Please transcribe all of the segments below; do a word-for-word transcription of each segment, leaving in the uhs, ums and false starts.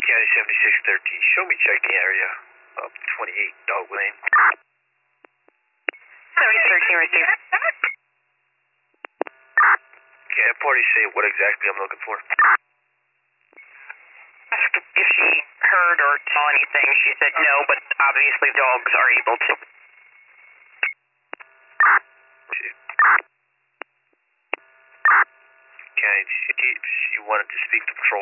County seventy-six thirteen, show me check the area of twenty-eight Dog Lane. seventy-six thirteen received. Can that party say what exactly I'm looking for? Asked if she heard or saw anything. She said no, but obviously dogs are able to. Okay, she, she wanted to speak to patrol.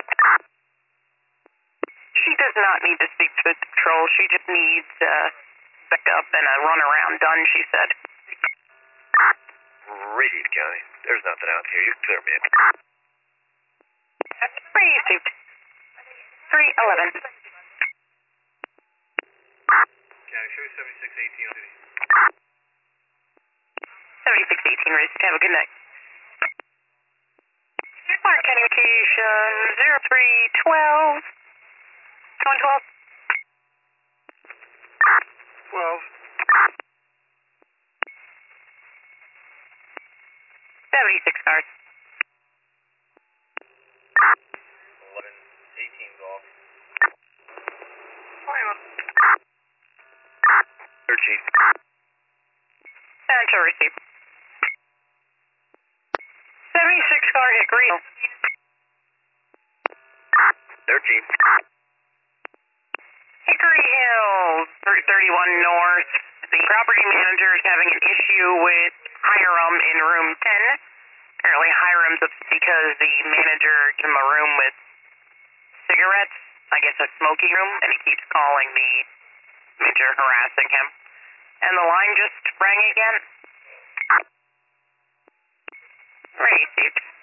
She does not need to speak to the patrol. She just needs uh, backup and a runaround done, she said. Radiant County, there's nothing out here. You can clear me in. Received. three eleven. County, show me seventy-six eighteen on duty. seventy-six eighteen received. Have a good night. Mark communication zero three twelve. Going twelve. twelve. seventy-six cars. eleven eighteen off. thirteen. Sancho received. seventy-six car hit green. thirteen. Hickory Hills, thirty-one North. The property manager is having an issue with Hiram in room ten. Apparently Hiram's up because the manager is in the room with cigarettes, I guess a smoking room, and he keeps calling the manager, harassing him. And the line just rang again. Received.